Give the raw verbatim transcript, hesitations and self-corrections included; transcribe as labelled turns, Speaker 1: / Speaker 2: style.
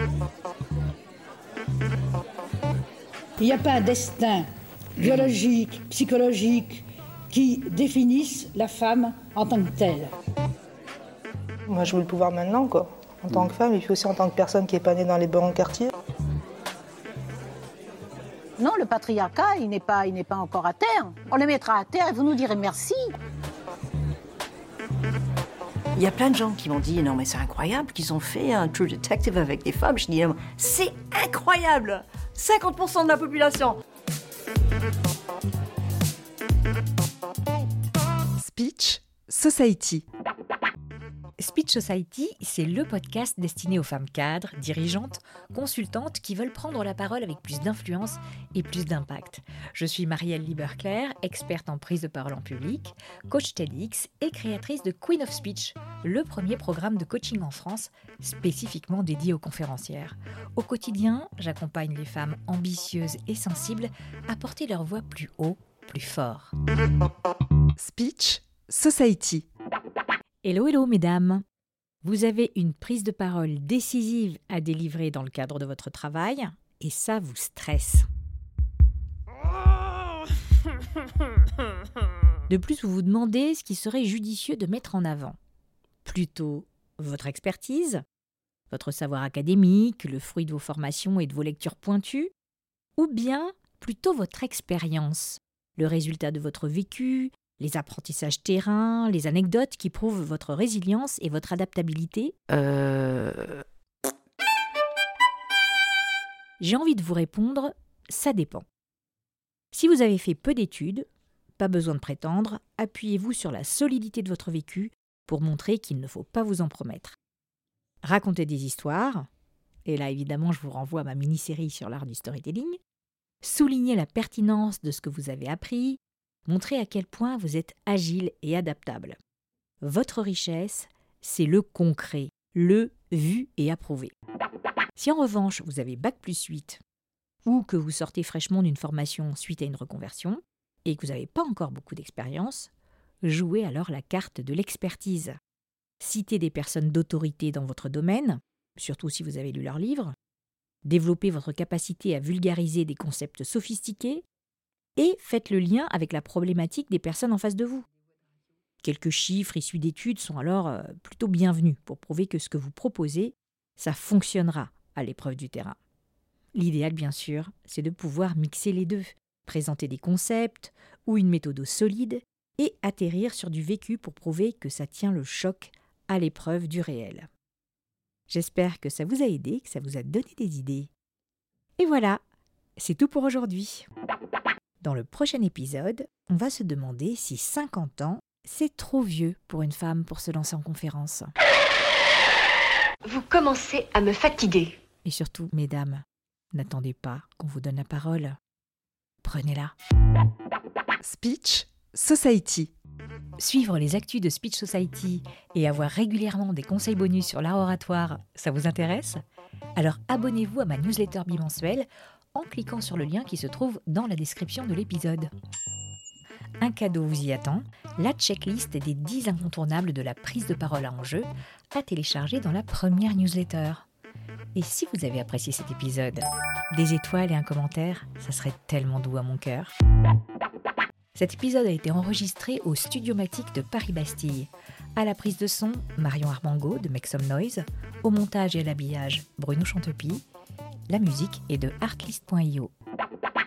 Speaker 1: Il n'y a pas un destin biologique, psychologique, qui définisse la femme en tant que telle.
Speaker 2: Moi, je veux le pouvoir maintenant, quoi. En tant que femme, et puis aussi en tant que personne qui n'est pas née dans les bons quartiers.
Speaker 3: Non, le patriarcat, il n'est pas, il n'est pas encore à terre. On le mettra à terre et vous nous direz merci.
Speaker 4: Il y a plein de gens qui m'ont dit « Non, mais c'est incroyable qu'ils ont fait un True Detective avec des femmes. » Je dis « C'est incroyable ! cinquante pour cent de la population !»
Speaker 5: Speech Society.
Speaker 6: Speech Society, c'est le podcast destiné aux femmes cadres, dirigeantes, consultantes qui veulent prendre la parole avec plus d'influence et plus d'impact. Je suis Marielle Lieberclair, experte en prise de parole en public, coach TEDx et créatrice de Queen of Speech, le premier programme de coaching en France spécifiquement dédié aux conférencières. Au quotidien, j'accompagne les femmes ambitieuses et sensibles à porter leur voix plus haut, plus fort.
Speaker 5: Speech Society.
Speaker 6: Hello, hello mesdames. Vous avez une prise de parole décisive à délivrer dans le cadre de votre travail et ça vous stresse. De plus, vous vous demandez ce qui serait judicieux de mettre en avant. Plutôt votre expertise, votre savoir académique, le fruit de vos formations et de vos lectures pointues, ou bien plutôt votre expérience, le résultat de votre vécu, les apprentissages terrain, les anecdotes qui prouvent votre résilience et votre adaptabilité.
Speaker 4: Euh...
Speaker 6: J'ai envie de vous répondre, ça dépend. Si vous avez fait peu d'études, pas besoin de prétendre, appuyez-vous sur la solidité de votre vécu pour montrer qu'il ne faut pas vous en promettre. Racontez des histoires, et là évidemment je vous renvoie à ma mini-série sur l'art du storytelling, soulignez la pertinence de ce que vous avez appris, montrez à quel point vous êtes agile et adaptable. Votre richesse, c'est le concret, le vu et approuvé. Si en revanche vous avez bac plus huit ou que vous sortez fraîchement d'une formation suite à une reconversion et que vous n'avez pas encore beaucoup d'expérience, jouez alors la carte de l'expertise. Citez des personnes d'autorité dans votre domaine, surtout si vous avez lu leurs livres, développez votre capacité à vulgariser des concepts sophistiqués et faites le lien avec la problématique des personnes en face de vous. Quelques chiffres issus d'études sont alors euh, plutôt bienvenus pour prouver que ce que vous proposez, ça fonctionnera à l'épreuve du terrain. L'idéal, bien sûr, c'est de pouvoir mixer les deux, présenter des concepts ou une méthode solide et atterrir sur du vécu pour prouver que ça tient le choc à l'épreuve du réel. J'espère que ça vous a aidé, que ça vous a donné des idées. Et voilà, c'est tout pour aujourd'hui. Dans le prochain épisode, on va se demander si cinquante ans, c'est trop vieux pour une femme pour se lancer en conférence.
Speaker 7: Vous commencez à me fatiguer.
Speaker 6: Et surtout, mesdames, n'attendez pas qu'on vous donne la parole. Prenez-la.
Speaker 5: Speech Society.
Speaker 6: Suivre les actus de Speech Society et avoir régulièrement des conseils bonus sur l'art oratoire, ça vous intéresse ? Alors abonnez-vous à ma newsletter bimensuelle en cliquant sur le lien qui se trouve dans la description de l'épisode. Un cadeau vous y attend, la checklist des dix incontournables de la prise de parole à enjeu à télécharger dans la première newsletter. Et si vous avez apprécié cet épisode, des étoiles et un commentaire, ça serait tellement doux à mon cœur. Cet épisode a été enregistré au Studiomatique de Paris-Bastille. À la prise de son, Marion Armango de Make Some Noise. Au montage et à l'habillage, Bruno Chantepie. La musique est de artlist point io.